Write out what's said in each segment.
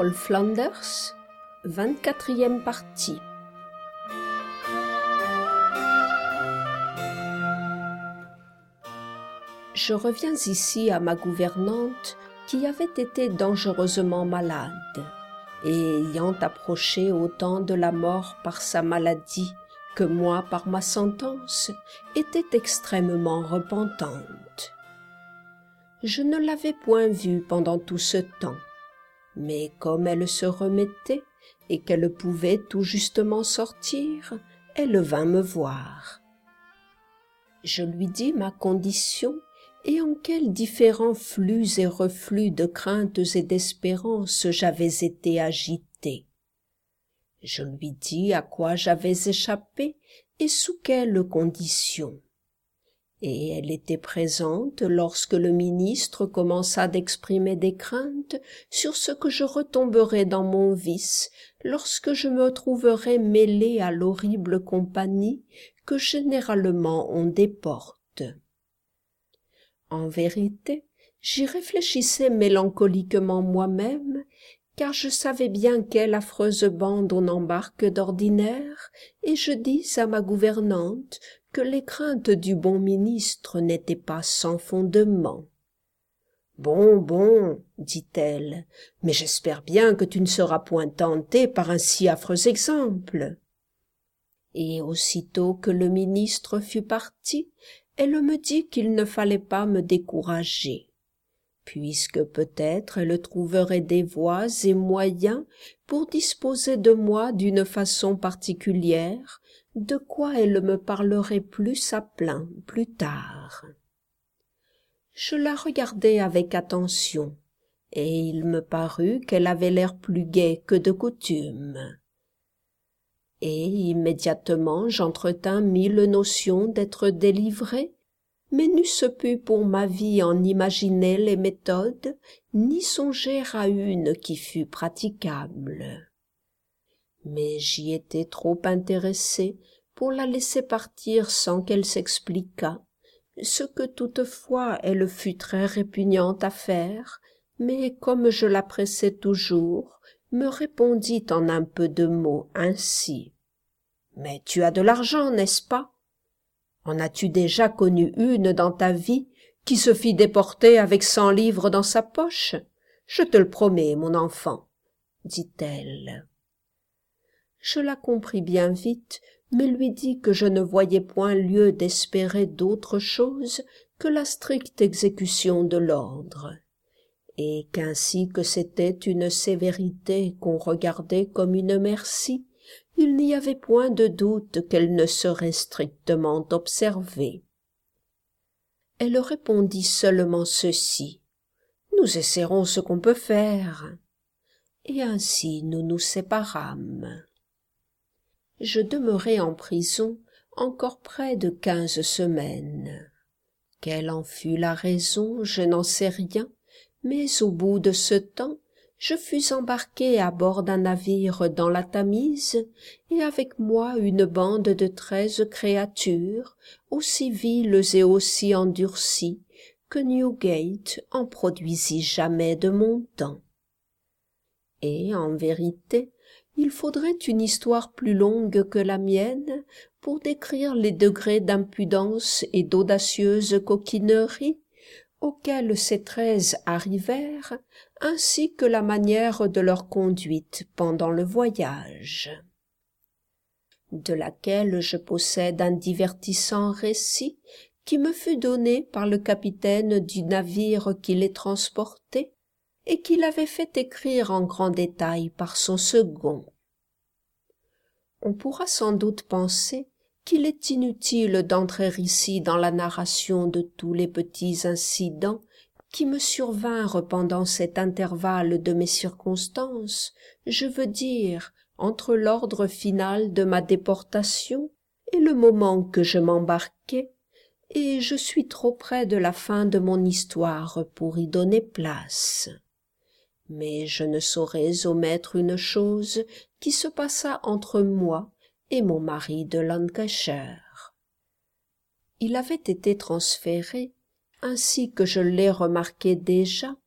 Paul Flanders, 24e partie. Je reviens ici à ma gouvernante qui avait été dangereusement malade et ayant approché autant de la mort par sa maladie que moi par ma sentence, était extrêmement repentante. Je ne l'avais point vue pendant tout ce temps, mais comme elle se remettait et qu'elle pouvait tout justement sortir, elle vint me voir. Je lui dis ma condition et en quels différents flux et reflux de craintes et d'espérances j'avais été agité. Je lui dis à quoi j'avais échappé et sous quelles conditions. Et elle était présente lorsque le ministre commença d'exprimer des craintes sur ce que je retomberais dans mon vice lorsque je me trouverais mêlé à l'horrible compagnie que généralement on déporte. En vérité, j'y réfléchissais mélancoliquement moi-même, car je savais bien quelle affreuse bande on embarque d'ordinaire, et je dis à ma gouvernante que les craintes du bon ministre n'étaient pas sans fondement. « Bon, dit-elle, mais j'espère bien que tu ne seras point tenté par un si affreux exemple. » Et aussitôt que le ministre fut parti, elle me dit qu'il ne fallait pas me décourager, puisque peut-être elle trouverait des voies et moyens pour disposer de moi d'une façon particulière, de quoi elle me parlerait plus à plein plus tard. Je la regardai avec attention, et il me parut qu'elle avait l'air plus gaie que de coutume. Et immédiatement j'entretins 1000 notions d'être délivré, mais n'eusse pu pour ma vie en imaginer les méthodes, ni songer à une qui fût praticable. Mais j'y étais trop intéressé pour la laisser partir sans qu'elle s'expliquât, ce que toutefois elle fut très répugnante à faire, mais comme je la pressais toujours, me répondit en un peu de mots ainsi. « Mais tu as de l'argent, n'est-ce pas? En as-tu déjà connu une dans ta vie qui se fit déporter avec 100 livres dans sa poche? Je te le promets, mon enfant, dit-elle. Je la compris bien vite, mais lui dis que je ne voyais point lieu d'espérer d'autre chose que la stricte exécution de l'ordre, et qu'ainsi que c'était une sévérité qu'on regardait comme une merci, il n'y avait point de doute qu'elle ne serait strictement observée. Elle répondit seulement ceci: « Nous essaierons ce qu'on peut faire. » Et ainsi nous nous séparâmes. Je demeurai en prison encore près de 15 semaines. Quelle en fut la raison, je n'en sais rien, mais au bout de ce temps, je fus embarqué à bord d'un navire dans la Tamise, et avec moi une bande de 13 créatures, aussi viles et aussi endurcies, que Newgate en produisit jamais de mon temps. Et, en vérité, il faudrait une histoire plus longue que la mienne pour décrire les degrés d'impudence et d'audacieuse coquinerie auxquels ces 13 arrivèrent, ainsi que la manière de leur conduite pendant le voyage, de laquelle je possède un divertissant récit qui me fut donné par le capitaine du navire qui les transportait et qu'il avait fait écrire en grand détail par son second. On pourra sans doute penser qu'il est inutile d'entrer ici dans la narration de tous les petits incidents qui me survinrent pendant cet intervalle de mes circonstances, je veux dire, entre l'ordre final de ma déportation et le moment que je m'embarquai, et je suis trop près de la fin de mon histoire pour y donner place. Mais je ne saurais omettre une chose qui se passa entre moi et mon mari de Lancashire. Il avait été transféré, ainsi que je l'ai remarqué déjà,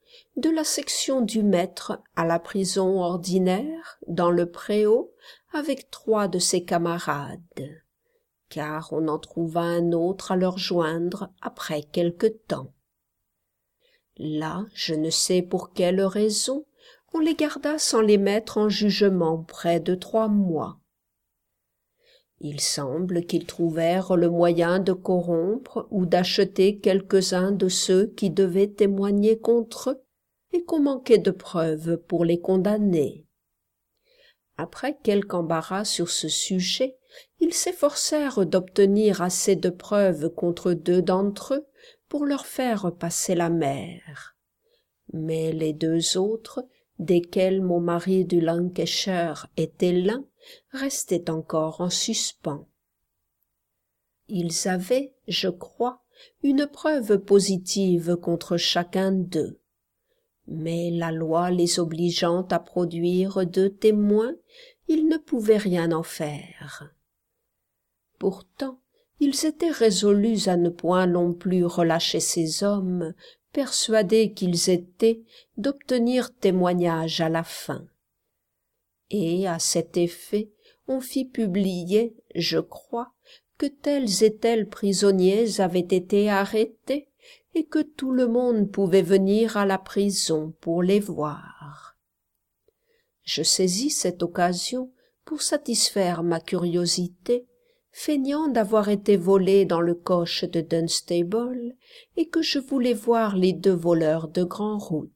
de la section du maître à la prison ordinaire, dans le préau, avec 3 de ses camarades, car on en trouva un autre à leur joindre après quelque temps. Là, je ne sais pour quelle raison, on les garda sans les mettre en jugement près de 3 mois. Il semble qu'ils trouvèrent le moyen de corrompre ou d'acheter quelques-uns de ceux qui devaient témoigner contre eux et qu'on manquait de preuves pour les condamner. Après quelque embarras sur ce sujet, ils s'efforcèrent d'obtenir assez de preuves contre 2 d'entre eux pour leur faire passer la mer. Mais les 2 autres, desquels mon mari du Lancashire était l'un, restaient encore en suspens. Ils avaient, je crois, une preuve positive contre chacun d'eux, mais la loi les obligeant à produire 2 témoins, ils ne pouvaient rien en faire. Pourtant, ils étaient résolus à ne point non plus relâcher ces hommes, persuadés qu'ils étaient d'obtenir témoignage à la fin. Et à cet effet, on fit publier, je crois, que tels et tels prisonniers avaient été arrêtés et que tout le monde pouvait venir à la prison pour les voir. Je saisis cette occasion pour satisfaire ma curiosité, feignant d'avoir été volé dans le coche de Dunstable et que je voulais voir les 2 voleurs de Grand-Route.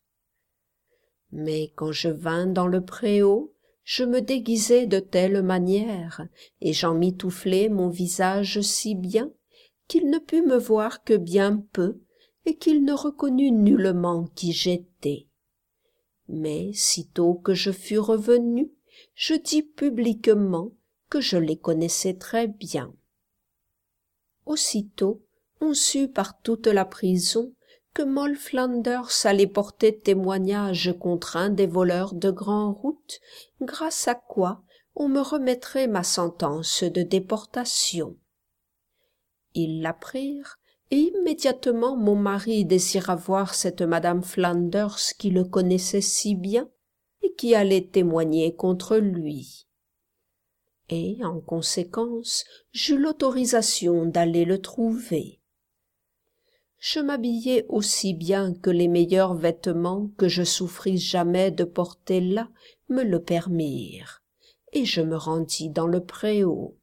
Mais quand je vins dans le préau, je me déguisai de telle manière et j'en mitouflai mon visage si bien qu'il ne put me voir que bien peu et qu'il ne reconnut nullement qui j'étais. Mais sitôt que je fus revenu, je dis publiquement que je les connaissais très bien. Aussitôt, on sut par toute la prison que Moll Flanders allait porter témoignage contre un des voleurs de Grand-Route, grâce à quoi on me remettrait ma sentence de déportation. Ils l'apprirent, et immédiatement mon mari désira voir cette madame Flanders qui le connaissait si bien et qui allait témoigner contre lui. Et, en conséquence, j'eus l'autorisation d'aller le trouver. Je m'habillai aussi bien que les meilleurs vêtements que je souffris jamais de porter là me le permirent, et je me rendis dans le préau.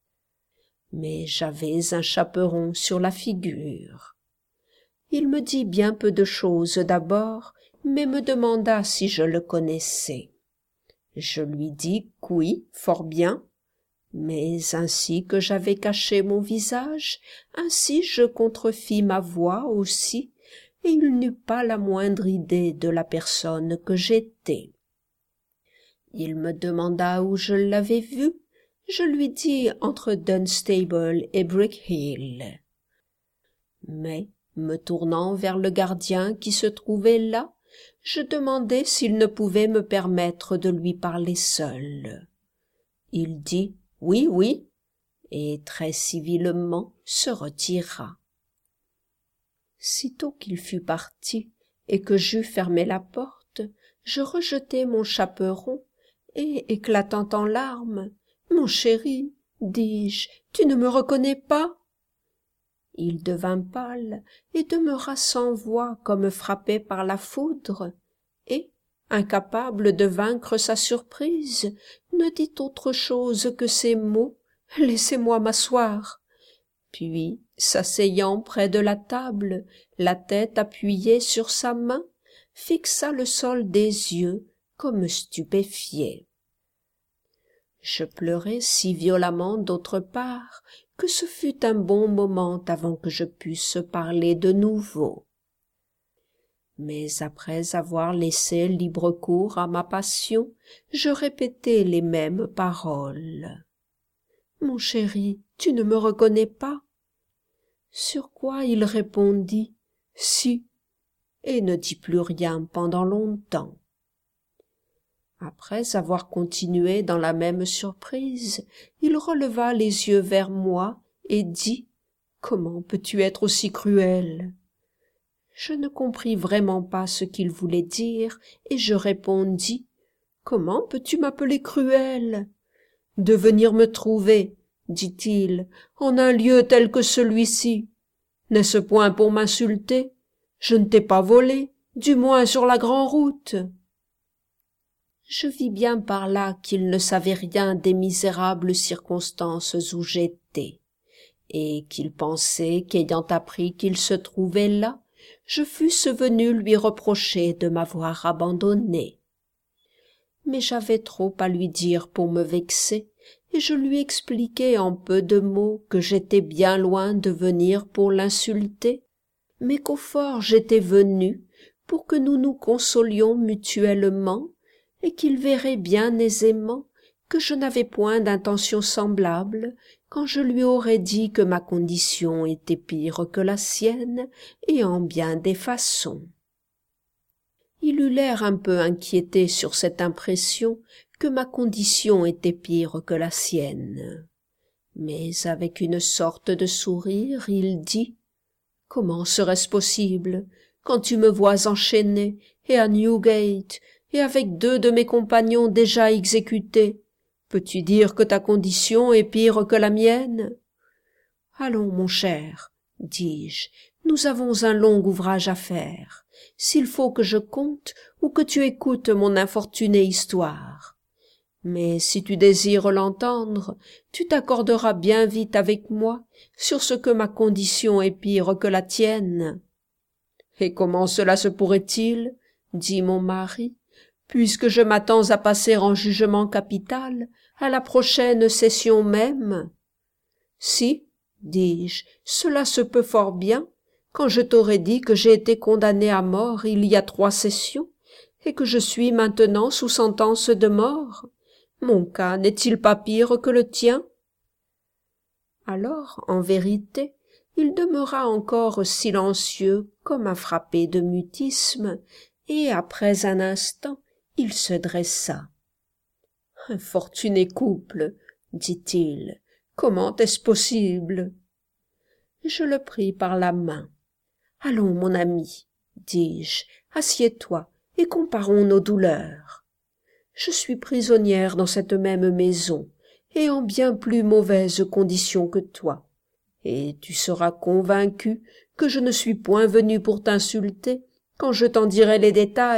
Mais j'avais un chaperon sur la figure. Il me dit bien peu de choses d'abord, mais me demanda si je le connaissais. Je lui dis qu'oui, fort bien, mais ainsi que j'avais caché mon visage, ainsi je contrefis ma voix aussi, et il n'eut pas la moindre idée de la personne que j'étais. Il me demanda où je l'avais vu. Je lui dis entre Dunstable et Brickhill. Mais, me tournant vers le gardien qui se trouvait là, je demandai s'il ne pouvait me permettre de lui parler seul. Il dit « Oui, oui », et très civilement se retira. Sitôt qu'il fut parti et que j'eus fermé la porte, je rejetai mon chaperon et, éclatant en larmes, « Mon chéri, dis-je, tu ne me reconnais pas ?» Il devint pâle et demeura sans voix comme frappé par la foudre, et, incapable de vaincre sa surprise, ne dit autre chose que ces mots « Laissez-moi m'asseoir ». Puis, s'asseyant près de la table, la tête appuyée sur sa main, fixa le sol des yeux comme stupéfié. Je pleurai si violemment d'autre part que ce fut un bon moment avant que je pusse parler de nouveau. Mais après avoir laissé libre cours à ma passion, je répétai les mêmes paroles. « Mon chéri, tu ne me reconnais pas ?» Sur quoi il répondit « Si » et ne dit plus rien pendant longtemps. Après avoir continué dans la même surprise, il releva les yeux vers moi et dit « Comment peux-tu être aussi cruel ?» Je ne compris vraiment pas ce qu'il voulait dire, et je répondis: « Comment peux-tu m'appeler cruel ?»« De venir me trouver, dit-il, en un lieu tel que celui-ci. N'est-ce point pour m'insulter? Je ne t'ai pas volé, du moins sur la grande route. » Je vis bien par là qu'il ne savait rien des misérables circonstances où j'étais, et qu'il pensait qu'ayant appris qu'il se trouvait là, je fusse venu lui reprocher de m'avoir abandonné. Mais j'avais trop à lui dire pour me vexer, et je lui expliquai en peu de mots que j'étais bien loin de venir pour l'insulter, mais qu'au fort j'étais venu pour que nous nous consolions mutuellement, et qu'il verrait bien aisément que je n'avais point d'intention semblable quand je lui aurais dit que ma condition était pire que la sienne, et en bien des façons. Il eut l'air un peu inquiété sur cette impression que ma condition était pire que la sienne. Mais avec une sorte de sourire, il dit: « Comment serait-ce possible, quand tu me vois enchaîné, et à Newgate, et avec 2 de mes compagnons déjà exécutés? Peux-tu dire que ta condition est pire que la mienne? » « Allons, mon cher, dis-je, nous avons un long ouvrage à faire, s'il faut que je conte ou que tu écoutes mon infortunée histoire. Mais si tu désires l'entendre, tu t'accorderas bien vite avec moi sur ce que ma condition est pire que la tienne. »« Et comment cela se pourrait-il, dit mon mari, puisque je m'attends à passer en jugement capital à la prochaine session même? » ?»« Si, dis-je, cela se peut fort bien, quand je t'aurais dit que j'ai été condamné à mort il y a 3 sessions, et que je suis maintenant sous sentence de mort. Mon cas n'est-il pas pire que le tien? » Alors, en vérité, il demeura encore silencieux comme un frappé de mutisme, et après un instant, il se dressa. « Infortuné couple, dit-il, comment est-ce possible? » Je le pris par la main. « Allons, mon ami, dis-je, assieds-toi et comparons nos douleurs. Je suis prisonnière dans cette même maison, et en bien plus mauvaise condition que toi, et tu seras convaincu que je ne suis point venu pour t'insulter quand je t'en dirai les détails. »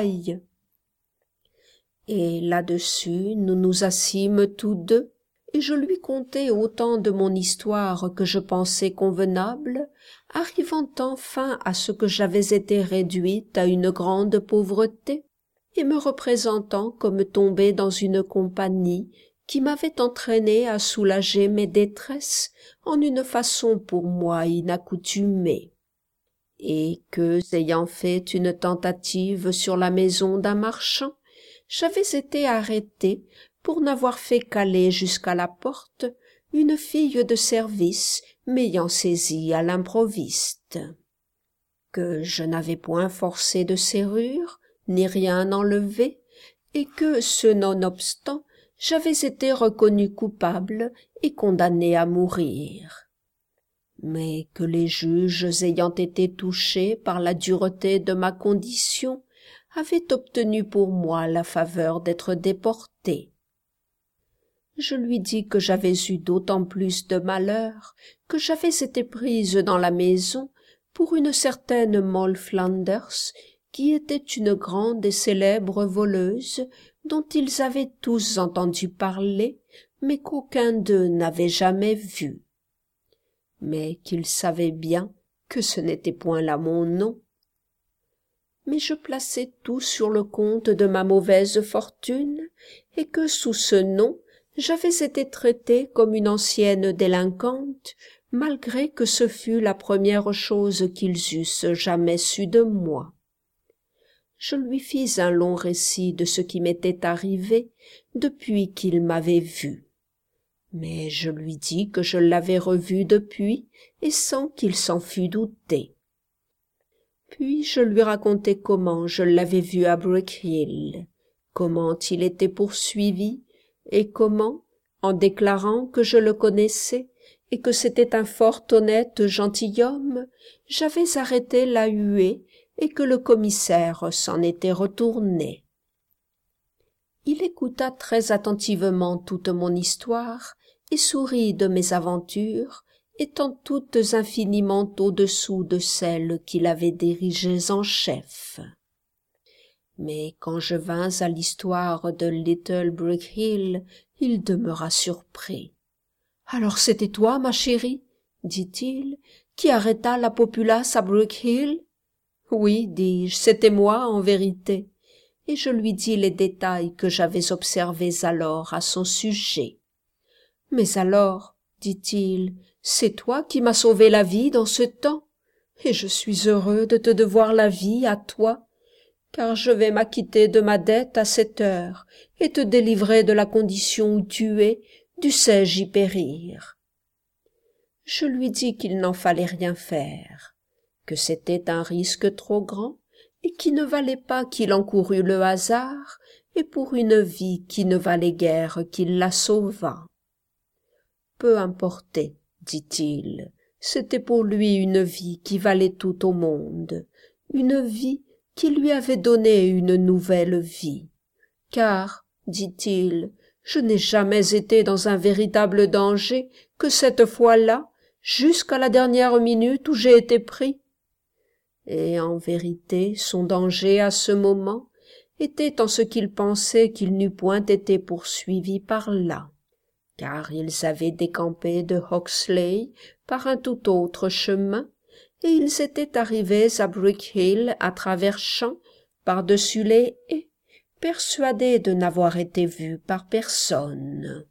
Et là-dessus nous nous assîmes tous 2, et je lui contai autant de mon histoire que je pensais convenable, arrivant enfin à ce que j'avais été réduite à une grande pauvreté, et me représentant comme tombée dans une compagnie qui m'avait entraînée à soulager mes détresses en une façon pour moi inaccoutumée, et que, ayant fait une tentative sur la maison d'un marchand, j'avais été arrêtée pour n'avoir fait qu'aller jusqu'à la porte, une fille de service m'ayant saisie à l'improviste, que je n'avais point forcé de serrure, ni rien enlevé, et que, ce nonobstant, j'avais été reconnu coupable et condamné à mourir. Mais que les juges ayant été touchés par la dureté de ma condition, avaient obtenu pour moi la faveur d'être déporté. Je lui dis que j'avais eu d'autant plus de malheur que j'avais été prise dans la maison pour une certaine Moll Flanders, qui était une grande et célèbre voleuse dont ils avaient tous entendu parler, mais qu'aucun d'eux n'avait jamais vue. Mais qu'ils savaient bien que ce n'était point là mon nom. Mais je plaçai tout sur le compte de ma mauvaise fortune, et que sous ce nom j'avais été traitée comme une ancienne délinquante, malgré que ce fût la première chose qu'ils eussent jamais su de moi. Je lui fis un long récit de ce qui m'était arrivé depuis qu'il m'avait vue. Mais je lui dis que je l'avais revu depuis, et sans qu'il s'en fût douté. Puis je lui racontai comment je l'avais vu à Brickhill, comment il était poursuivi, et comment, en déclarant que je le connaissais et que c'était un fort honnête gentilhomme, j'avais arrêté la huée et que le commissaire s'en était retourné. Il écouta très attentivement toute mon histoire et sourit de mes aventures, étant toutes infiniment au-dessous de celles qu'il avait dirigées en chef. Mais quand je vins à l'histoire de Little Brick Hill, il demeura surpris. « Alors c'était toi, ma chérie, dit-il, qui arrêta la populace à Brick Hill ?»« Oui, dis-je, c'était moi en vérité. » Et je lui dis les détails que j'avais observés alors à son sujet. « Mais alors, dit-il, c'est toi qui m'as sauvé la vie dans ce temps, et je suis heureux de te devoir la vie à toi, car je vais m'acquitter de ma dette à cette heure et te délivrer de la condition où tu es, dussé-je y périr. » Je lui dis qu'il n'en fallait rien faire, que c'était un risque trop grand, et qui ne valait pas qu'il encourût le hasard, et pour une vie qui ne valait guère qu'il la sauvât. Peu importait, dit-il, c'était pour lui une vie qui valait tout au monde, une vie qui lui avait donné une nouvelle vie. Car, dit-il, je n'ai jamais été dans un véritable danger que cette fois-là, jusqu'à la dernière minute où j'ai été pris. Et en vérité, son danger à ce moment était en ce qu'il pensait qu'il n'eût point été poursuivi par là, car ils avaient décampé de Hoxley par un tout autre chemin, et ils étaient arrivés à Brick Hill à travers champs, par-dessus les haies, persuadés de n'avoir été vus par personne.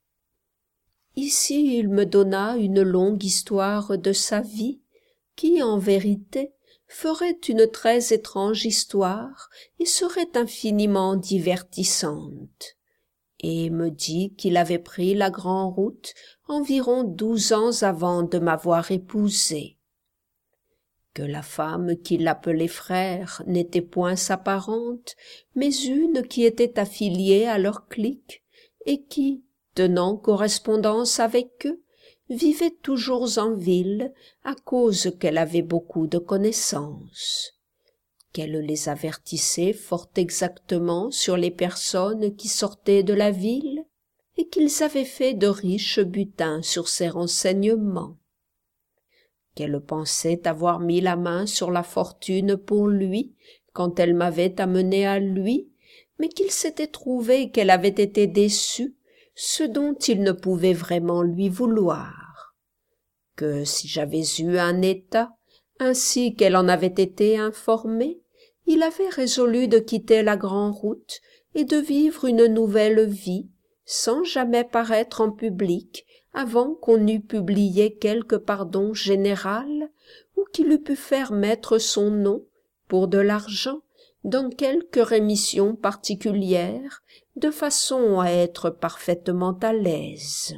Ici il me donna une longue histoire de sa vie, qui, en vérité, ferait une très étrange histoire et serait infiniment divertissante, et me dit qu'il avait pris la grande route environ 12 ans avant de m'avoir épousée, que la femme qu'il appelait frère n'était point sa parente, mais une qui était affiliée à leur clique, et qui, tenant correspondance avec eux, vivait toujours en ville à cause qu'elle avait beaucoup de connaissances, qu'elle les avertissait fort exactement sur les personnes qui sortaient de la ville, et qu'ils avaient fait de riches butins sur ces renseignements, qu'elle pensait avoir mis la main sur la fortune pour lui quand elle m'avait amené à lui, mais qu'il s'était trouvé qu'elle avait été déçue, ce dont il ne pouvait vraiment lui vouloir, que si j'avais eu un état, ainsi qu'elle en avait été informée, il avait résolu de quitter la grande route et de vivre une nouvelle vie, sans jamais paraître en public avant qu'on eût publié quelque pardon général, ou qu'il eût pu faire mettre son nom, pour de l'argent, dans quelque rémission particulière, de façon à être parfaitement à l'aise.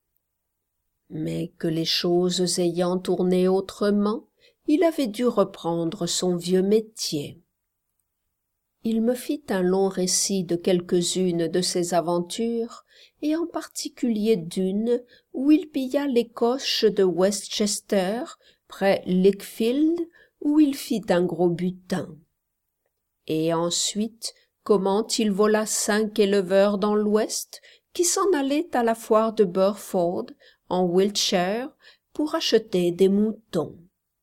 Mais que les choses ayant tourné autrement, il avait dû reprendre son vieux métier. Il me fit un long récit de quelques-unes de ses aventures, et en particulier d'une où il pilla les coches de Westchester, près Lichfield, où il fit un gros butin. Et ensuite, comment il vola 5 éleveurs dans l'Ouest, qui s'en allaient à la foire de Burford, en Wiltshire, pour acheter des moutons.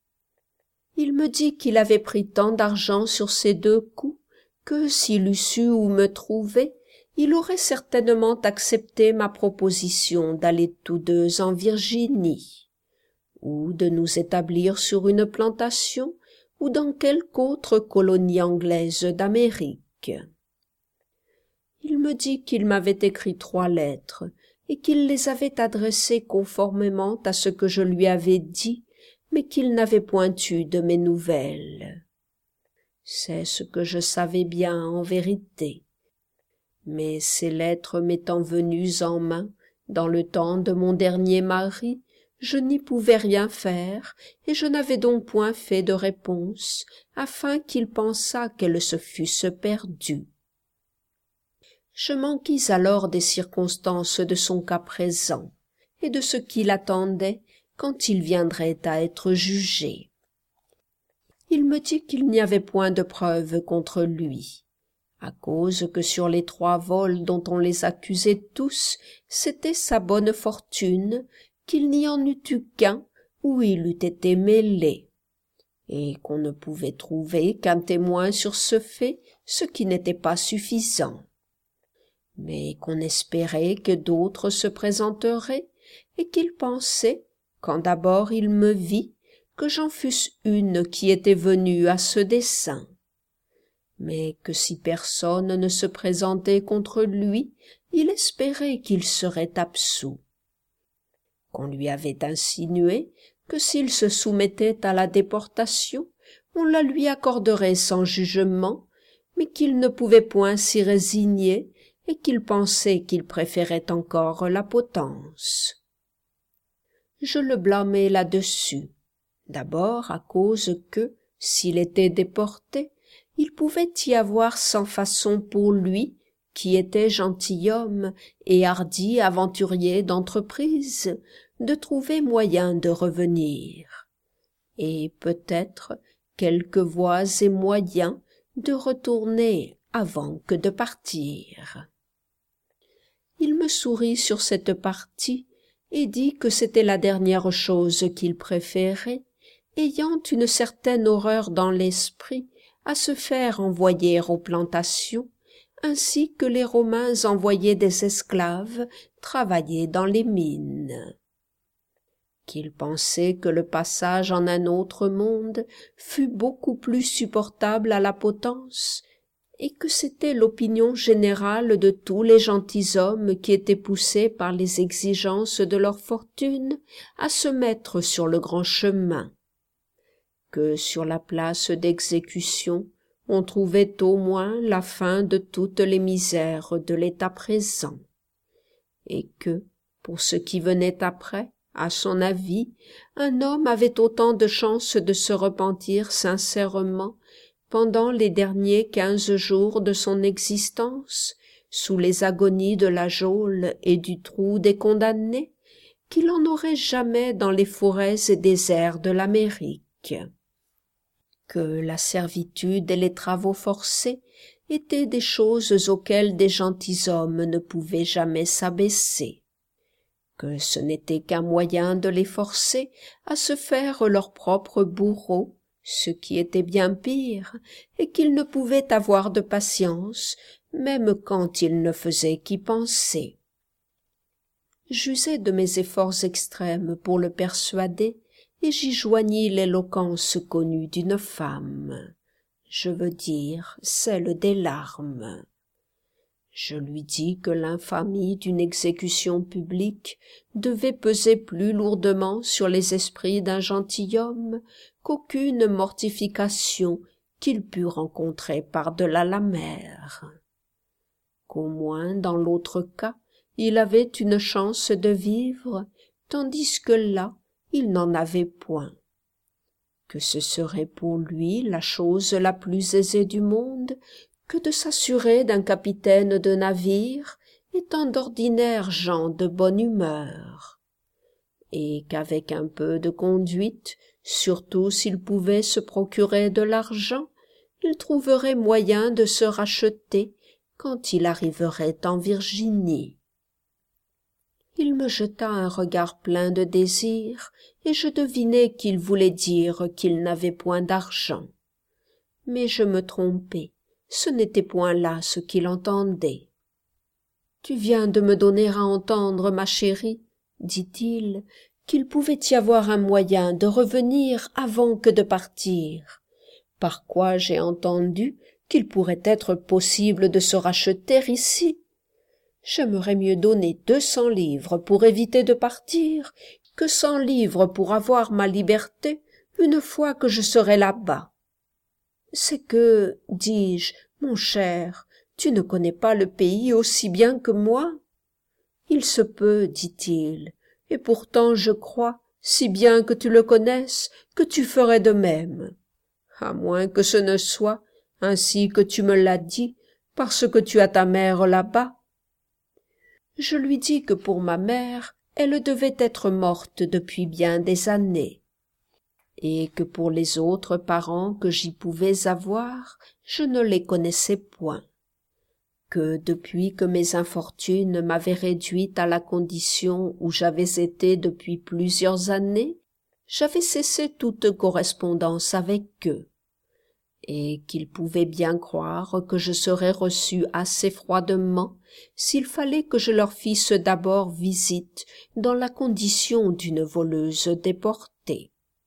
Il me dit qu'il avait pris tant d'argent sur ces 2 coups, que s'il eût su où me trouver, il aurait certainement accepté ma proposition d'aller tous 2 en Virginie, ou de nous établir sur une plantation, ou dans quelque autre colonie anglaise d'Amérique. Il me dit qu'il m'avait écrit 3 lettres, et qu'il les avait adressées conformément à ce que je lui avais dit, mais qu'il n'avait point eu de mes nouvelles. C'est ce que je savais bien en vérité. Mais ces lettres m'étant venues en main, dans le temps de mon dernier mari, je n'y pouvais rien faire, et je n'avais donc point fait de réponse, afin qu'il pensât qu'elles se fussent perdues. Je m'enquis alors des circonstances de son cas présent, et de ce qui l'attendait quand il viendrait à être jugé. il me dit qu'il n'y avait point de preuves contre lui, à cause que sur les 3 vols dont on les accusait tous, c'était sa bonne fortune, qu'il n'y en eût eu qu'un où il eût été mêlé, et qu'on ne pouvait trouver qu'un témoin sur ce fait, ce qui n'était pas suffisant, mais qu'on espérait que d'autres se présenteraient, et qu'il pensait, quand d'abord il me vit, que j'en fusse une qui était venue à ce dessein, mais que si personne ne se présentait contre lui, il espérait qu'il serait absous. Qu'on lui avait insinué que s'il se soumettait à la déportation, on la lui accorderait sans jugement, mais qu'il ne pouvait point s'y résigner et qu'il pensait qu'il préférait encore la potence. Je le blâmai là-dessus, d'abord à cause que, s'il était déporté, il pouvait y avoir sans façon pour lui, qui était gentilhomme et hardi aventurier d'entreprise, de trouver moyen de revenir, et peut-être quelques voies et moyens de retourner avant que de partir. Il me sourit sur cette partie et dit que c'était la dernière chose qu'il préférait, ayant une certaine horreur dans l'esprit à se faire envoyer aux plantations, ainsi que les Romains envoyaient des esclaves travailler dans les mines. Qu'il pensait que le passage en un autre monde fût beaucoup plus supportable à la potence, et que c'était l'opinion générale de tous les gentilshommes qui étaient poussés par les exigences de leur fortune à se mettre sur le grand chemin, que sur la place d'exécution on trouvait au moins la fin de toutes les misères de l'état présent, et que, pour ce qui venait après, à son avis, un homme avait autant de chances de se repentir sincèrement pendant les derniers 15 jours de son existence, sous les agonies de la geôle et du trou des condamnés, qu'il en aurait jamais dans les forêts et déserts de l'Amérique. Que la servitude et les travaux forcés étaient des choses auxquelles des gentilshommes ne pouvaient jamais s'abaisser, que ce n'était qu'un moyen de les forcer à se faire leur propre bourreau, ce qui était bien pire, et qu'ils ne pouvaient avoir de patience, même quand ils ne faisaient qu'y penser. J'usai de mes efforts extrêmes pour le persuader, et j'y joignis l'éloquence connue d'une femme, je veux dire celle des larmes. Je lui dis que l'infamie d'une exécution publique devait peser plus lourdement sur les esprits d'un gentilhomme qu'aucune mortification qu'il pût rencontrer par-delà la mer. Qu'au moins dans l'autre cas, il avait une chance de vivre, tandis que là, il n'en avait point. Que ce serait pour lui la chose la plus aisée du monde que de s'assurer d'un capitaine de navire étant d'ordinaire gens de bonne humeur, et qu'avec un peu de conduite, surtout s'il pouvait se procurer de l'argent, il trouverait moyen de se racheter quand il arriverait en Virginie. Il me jeta un regard plein de désir, et je devinai qu'il voulait dire qu'il n'avait point d'argent. Mais je me trompais, ce n'était point là ce qu'il entendait. « Tu viens de me donner à entendre, ma chérie, dit-il, qu'il pouvait y avoir un moyen de revenir avant que de partir, par quoi j'ai entendu qu'il pourrait être possible de se racheter ici. J'aimerais mieux donner 200 livres pour éviter de partir que 100 livres pour avoir ma liberté une fois que je serai là-bas. C'est que, dis-je, mon cher, tu ne connais pas le pays aussi bien que moi. Il se peut, dit-il, et pourtant je crois, si bien que tu le connaisses, que tu ferais de même. À moins que ce ne soit, ainsi que tu me l'as dit, parce que tu as ta mère là-bas. Je lui dis que pour ma mère, elle devait être morte depuis bien des années. et que pour les autres parents que j'y pouvais avoir, je ne les connaissais point, que depuis que mes infortunes m'avaient réduite à la condition où j'avais été depuis plusieurs années, j'avais cessé toute correspondance avec eux, et qu'ils pouvaient bien croire que je serais reçu assez froidement s'il fallait que je leur fisse d'abord visite dans la condition d'une voleuse déportée,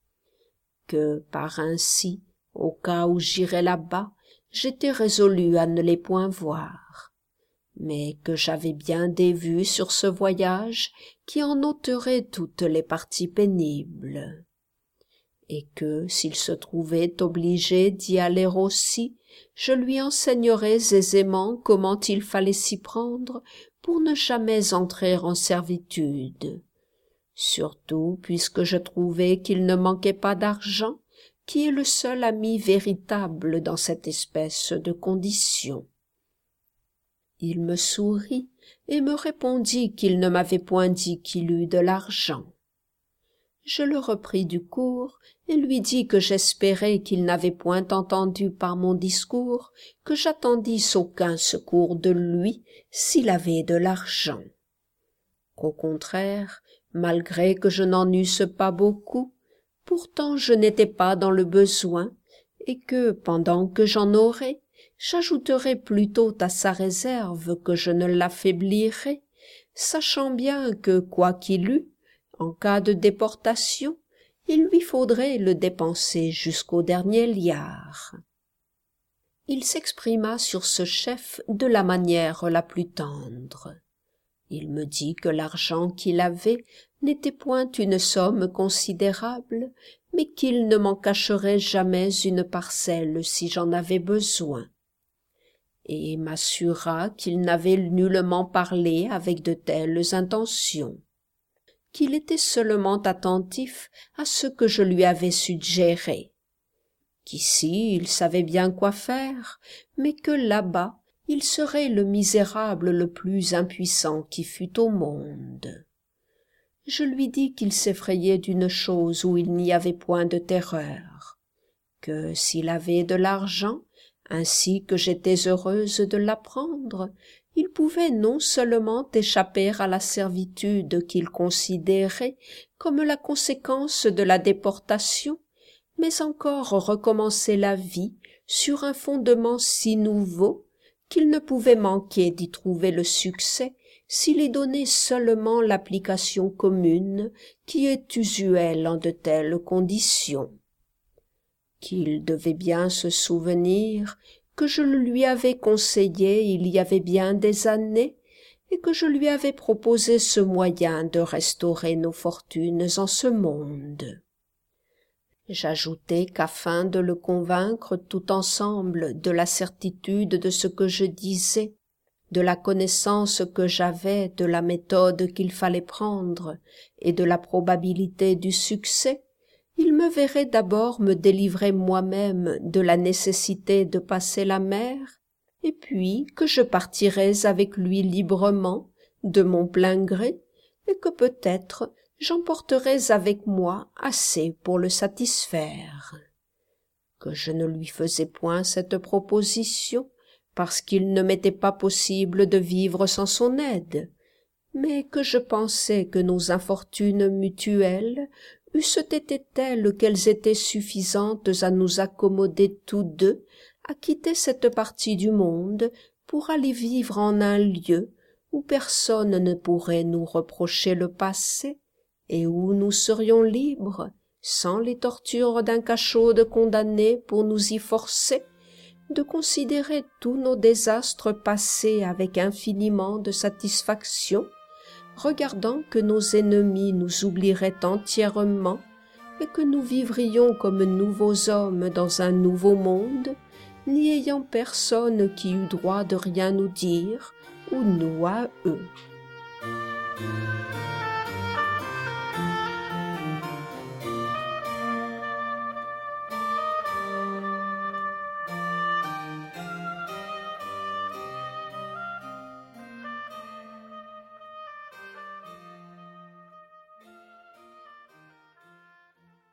que par ainsi, au cas où j'irais là-bas, j'étais résolu à ne les point voir, mais que j'avais bien des vues sur ce voyage qui en ôteraient toutes les parties pénibles, et que, s'il se trouvait obligé d'y aller aussi, je lui enseignerais aisément comment il fallait s'y prendre pour ne jamais entrer en servitude, surtout puisque je trouvais qu'il ne manquait pas d'argent, qui est le seul ami véritable dans cette espèce de condition. Il me sourit et me répondit qu'il ne m'avait point dit qu'il eût de l'argent. Je le repris du court et lui dis que j'espérais qu'il n'avait point entendu par mon discours que j'attendisse aucun secours de lui s'il avait de l'argent, qu'au contraire, malgré que je n'en eusse pas beaucoup, pourtant je n'étais pas dans le besoin, et que, pendant que j'en aurais, j'ajouterais plutôt à sa réserve que je ne l'affaiblirais, sachant bien que, quoi qu'il eût, en cas de déportation, il lui faudrait le dépenser jusqu'au dernier liard. Il s'exprima sur ce chef de la manière la plus tendre. Il me dit que l'argent qu'il avait n'était point une somme considérable, mais qu'il ne m'en cacherait jamais une parcelle si j'en avais besoin, et m'assura qu'il n'avait nullement parlé avec de telles intentions, qu'il était seulement attentif à ce que je lui avais suggéré, qu'ici il savait bien quoi faire, mais que là-bas il serait le misérable le plus impuissant qui fût au monde. Je lui dis qu'il s'effrayait d'une chose où il n'y avait point de terreur, que s'il avait de l'argent, ainsi que j'étais heureuse de l'apprendre, il pouvait non seulement échapper à la servitude qu'il considérait comme la conséquence de la déportation, mais encore recommencer la vie sur un fondement si nouveau qu'il ne pouvait manquer d'y trouver le succès s'il y donnait seulement l'application commune qui est usuelle en de telles conditions, qu'il devait bien se souvenir que je le lui avais conseillé il y avait bien des années, et que je lui avais proposé ce moyen de restaurer nos fortunes en ce monde. J'ajoutai qu'afin de le convaincre tout ensemble de la certitude de ce que je disais, de la connaissance que j'avais de la méthode qu'il fallait prendre et de la probabilité du succès, il me verrait d'abord me délivrer moi-même de la nécessité de passer la mer, et puis que je partirais avec lui librement, de mon plein gré, et que peut-être j'emporterais avec moi assez pour le satisfaire. Que je ne lui faisais point cette proposition, parce qu'il ne m'était pas possible de vivre sans son aide, mais que je pensais que nos infortunes mutuelles eussent été telles qu'elles étaient suffisantes à nous accommoder tous deux à quitter cette partie du monde pour aller vivre en un lieu où personne ne pourrait nous reprocher le passé et où nous serions libres, sans les tortures d'un cachot de condamné pour nous y forcer, de considérer tous nos désastres passés avec infiniment de satisfaction, regardant que nos ennemis nous oublieraient entièrement et que nous vivrions comme nouveaux hommes dans un nouveau monde, n'y ayant personne qui eût droit de rien nous dire, ou nous à eux.